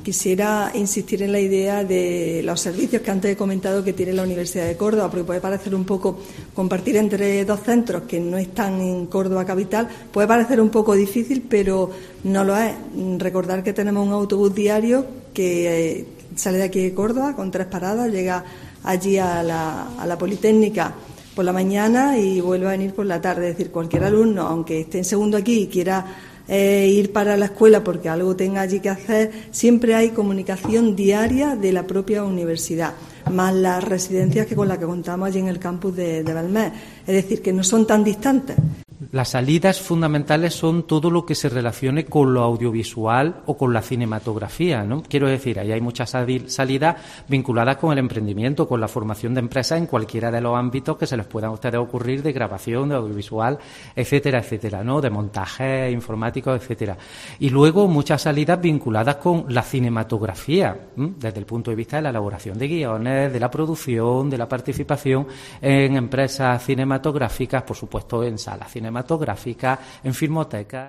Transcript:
Quisiera insistir en la idea de los servicios que antes he comentado que tiene la Universidad de Córdoba, porque puede parecer un poco compartir entre dos centros que no están en Córdoba capital, puede parecer un poco difícil, pero no lo es. Recordar que tenemos un autobús diario que sale de aquí de Córdoba con 3 paradas, llega allí a la Politécnica por la mañana y vuelve a venir por la tarde. Es decir, cualquier alumno, aunque esté en segundo aquí y quiera ir para la escuela porque algo tenga allí que hacer, siempre hay comunicación diaria de la propia universidad, más las residencias con las que contamos allí en el campus de Belmez. Es decir, que no son tan distantes. Las salidas fundamentales son todo lo que se relacione con lo audiovisual o con la cinematografía, ¿no? Quiero decir, ahí hay muchas salidas vinculadas con el emprendimiento, con la formación de empresas en cualquiera de los ámbitos que se les puedan a ustedes ocurrir, de grabación, de audiovisual, etcétera, etcétera, ¿no? De montaje informático, etcétera. Y luego muchas salidas vinculadas con la cinematografía, desde el punto de vista de la elaboración de guiones, de la producción, de la participación en empresas cinematográficas, por supuesto en salas cinematográficas, en filmotecas.